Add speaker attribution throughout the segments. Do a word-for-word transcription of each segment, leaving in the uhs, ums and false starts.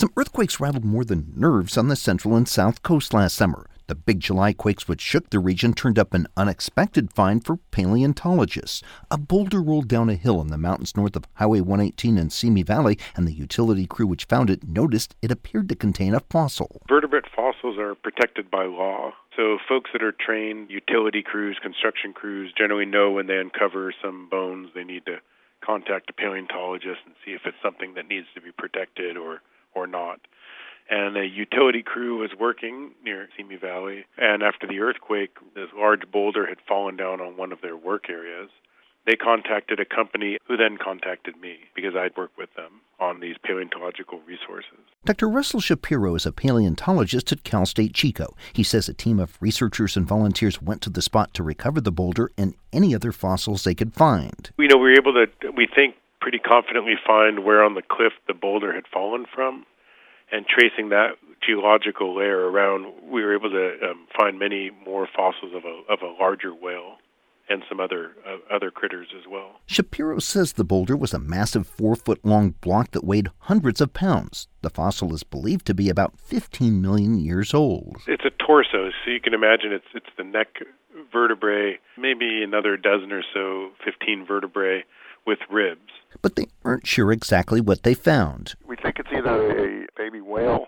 Speaker 1: Some earthquakes rattled more than nerves on the central and south coast last summer. The big July quakes which shook the region turned up an unexpected find for paleontologists. A boulder rolled down a hill in the mountains north of Highway one eighteen in Simi Valley, and the utility crew which found it noticed it appeared to contain a fossil.
Speaker 2: Vertebrate fossils are protected by law. So folks that are trained, utility crews, construction crews, generally know when they uncover some bones, they need to contact a paleontologist and see if it's something that needs to be protected or, or not. And a utility crew was working near Simi Valley, and after the earthquake, this large boulder had fallen down on one of their work areas. They contacted a company who then contacted me because I'd worked with them on these paleontological resources.
Speaker 1: Doctor Russell Shapiro is a paleontologist at Cal State Chico. He says a team of researchers and volunteers went to the spot to recover the boulder and any other fossils they could find.
Speaker 2: You know, we were able to, we think, pretty confidently find where on the cliff the boulder had fallen from. And tracing that geological layer around, we were able to um, find many more fossils of a of a larger whale and some other uh, other critters as well.
Speaker 1: Shapiro says the boulder was a massive four-foot-long block that weighed hundreds of pounds. The fossil is believed to be about fifteen million years old.
Speaker 2: It's a torso, so you can imagine it's it's the neck vertebrae, maybe another dozen or so, fifteen vertebrae with ribs.
Speaker 1: But they aren't sure exactly what they found.
Speaker 3: We think it's either a baby whale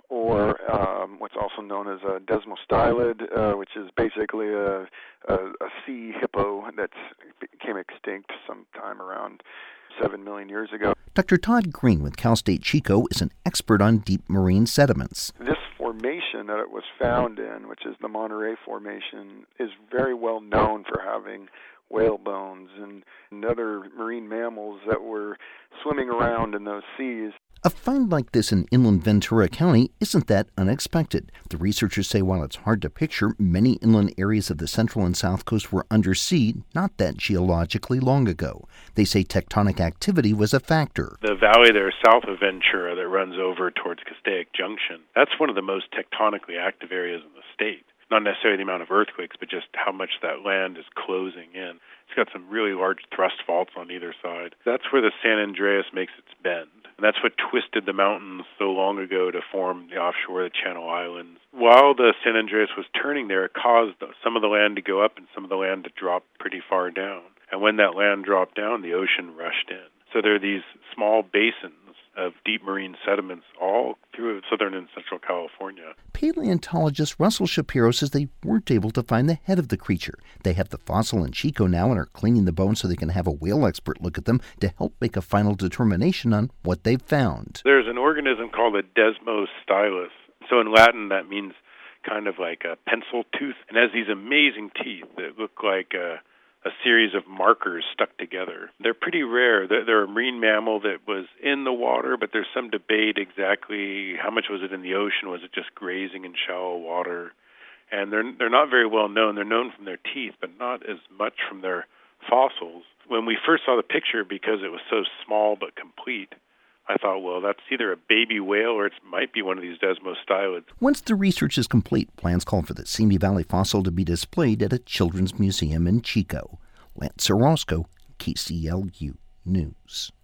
Speaker 3: or um, what's also known as a desmostylid, uh, which is basically a, a, a sea hippo that became extinct sometime around seven million years ago.
Speaker 1: Doctor Todd Green with Cal State Chico is an expert on deep marine sediments.
Speaker 3: This formation that it was found in, which is the Monterey Formation, is very well known for having whale bones and, and other marine mammals that were swimming around in those seas.
Speaker 1: A find like this in inland Ventura County isn't that unexpected. The researchers say while it's hard to picture, many inland areas of the central and south coast were undersea not that geologically long ago. They say tectonic activity was a factor.
Speaker 2: The valley there south of Ventura that runs over towards Castaic Junction, that's one of the most tectonically active areas in the state. Not necessarily the amount of earthquakes, but just how much that land is closing in. It's got some really large thrust faults on either side. That's where the San Andreas makes its bend. And that's what twisted the mountains so long ago to form the offshore of the Channel Islands. While the San Andreas was turning there, it caused some of the land to go up and some of the land to drop pretty far down. And when that land dropped down, the ocean rushed in. So there are these small basins of deep marine sediments all through southern and central California.
Speaker 1: Paleontologist Russell Shapiro says they weren't able to find the head of the creature. They have the fossil in Chico now and are cleaning the bones so they can have a whale expert look at them to help make a final determination on what they've found.
Speaker 2: There's an organism called a desmostylus. So in Latin that means kind of like a pencil tooth, and has these amazing teeth that look like a a series of markers stuck together. They're pretty rare. They're, they're a marine mammal that was in the water, but there's some debate exactly how much was it in the ocean. Was it just grazing in shallow water? And they're they're not very well known. They're known from their teeth, but not as much from their fossils. When we first saw the picture, because it was so small but complete, I thought, well, that's either a baby whale or it might be one of these desmostylids.
Speaker 1: Once the research is complete, plans call for the Simi Valley fossil to be displayed at a children's museum in Chico. Lance Orozco, K C L U News.